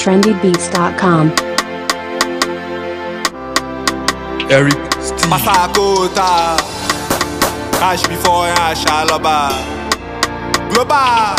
trendybeats.com. Eric Steve. Masakota Cash before ya Shalaba Global.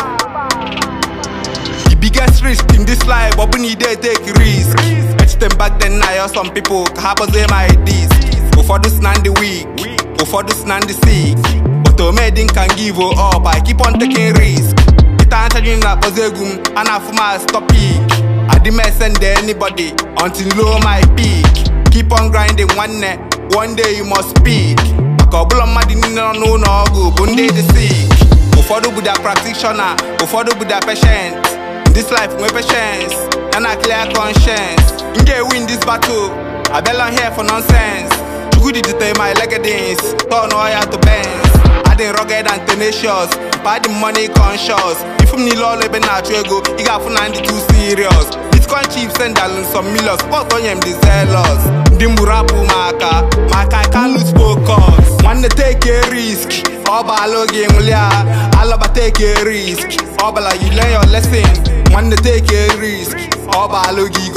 The biggest risk in this life, but we need to take risk. Fetch them back then now, some people have them ideas. Go for this and the weak, go for this and the sick. But to me, can give up, I keep on taking risk. It ain't charging that Pozegum, and I my stop peak. I didn't send anybody until low my peak. Keep on grinding one day you must speak. A couple of mad no go, one day the sick. Go for the Buddha practitioner, go for the Buddha patient. In this life, my patience, and I clear conscience. You can win this battle, I bell on here for nonsense. Too good to tell my leggings, turn all out to Benz. I did rugged and tenacious, buy the money conscious. If you need all even at you go, you got for 92 serious. Bitcoin chips and dollars some millions, what on them the zealous. Dimburapu maka, I can't lose focus. One to take a risk, Oba game all about take a risk. Oba you learn your lesson. One to take a risk, Oba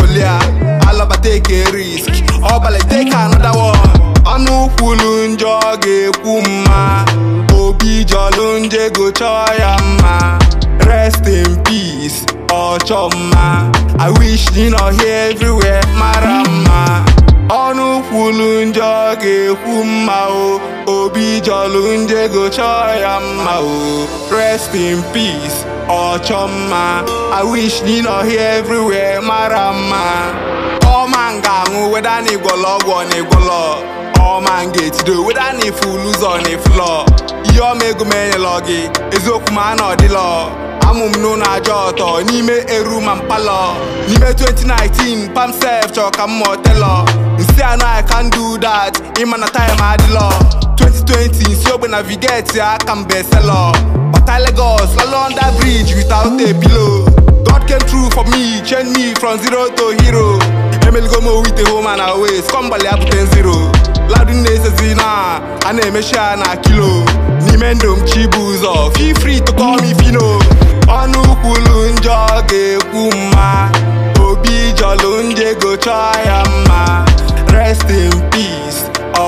all about take a risk. Oba take another one. Anu kulunjoge kuma, obi jolunje go choyama. Rest in peace, Ochoma. I wish you know here everywhere, Marama. Anu kulunjoge kuma o, obi jolunje go choyama o. Rest in peace, Ochoma. I wish you know here everywhere, Marama. Oh man gangu whether ni golo ni golo. Oh man get do whether ni full lose on the floor. Yo me go me logi, ezoku man or the law. Amum no na joto, ni me eru man palo. Ni me 2019, pam self choka motelo. You say I know I can't do that, in man a time I the law. 2020, so when navigate, I can be seller. But I Lagos, along that bridge without a pillow. God came through for me, changed me from zero to hero. Emil Gomo with the home and away, scumbally up 10-0. Loudin Zina, and a Meshana kilo. Nimendum Chibuzo, feel free to call me Fino. Anu Kulunjoge Kuma, Obi Jolunje go Chayama. Rest in peace,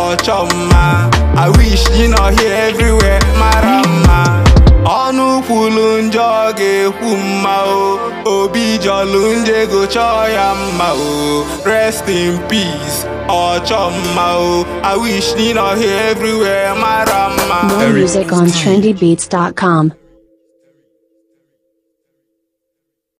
Ochoma. I wish you know here everywhere, Marama. Anu kulunjoge kuma o, obi jolunje go choyama o. Rest in peace, Ochoma o. I wish you know here everywhere, Marama. More music on trendybeats.com.